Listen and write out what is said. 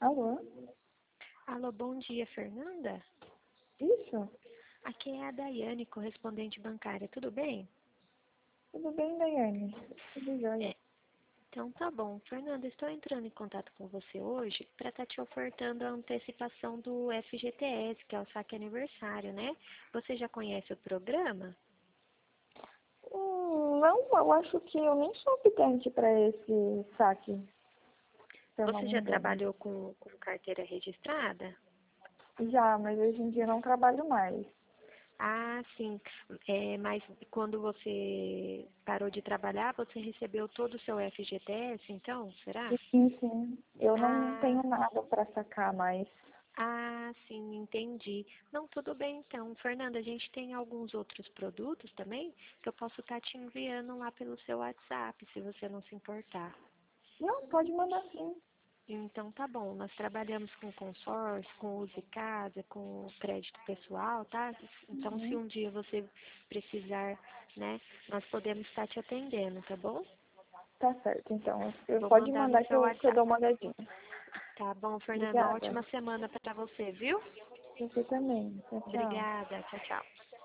Alô? Alô, bom dia, Fernanda? Isso? Aqui é a Daiane, correspondente bancária, tudo bem? Tudo bem, Daiane? Tudo jóia. Então tá bom. Fernanda, estou entrando em contato com você hoje para estar te ofertando a antecipação do FGTS, que é o saque aniversário, né? Você já conhece o programa? Não, eu acho que eu nem sou optante para esse saque, se eu não Você me já engano. trabalhou com carteira registrada? Já, mas hoje em dia não trabalho mais. Ah, sim. Mas quando você parou de trabalhar, você recebeu todo o seu FGTS, então? Será? Sim, sim. Eu não Ah, tenho nada para sacar mais. sim, entendi. Não, tudo bem então. Fernanda, a gente tem alguns outros produtos também que eu posso estar te enviando lá pelo seu WhatsApp, se você não se importar. Não, pode mandar sim. Então tá bom, nós trabalhamos com consórcio, com uso de casa, com crédito pessoal, tá? Então se Uhum. um dia você precisar, né, nós podemos estar te atendendo, tá bom? Tá certo, então. Vou Pode mandar no mandar seu que eu dou WhatsApp. uma olhadinha. Tá bom, Fernanda? Obrigada. Ótima semana para você, viu? Você também. Tchau, tchau. Obrigada. Tchau, tchau.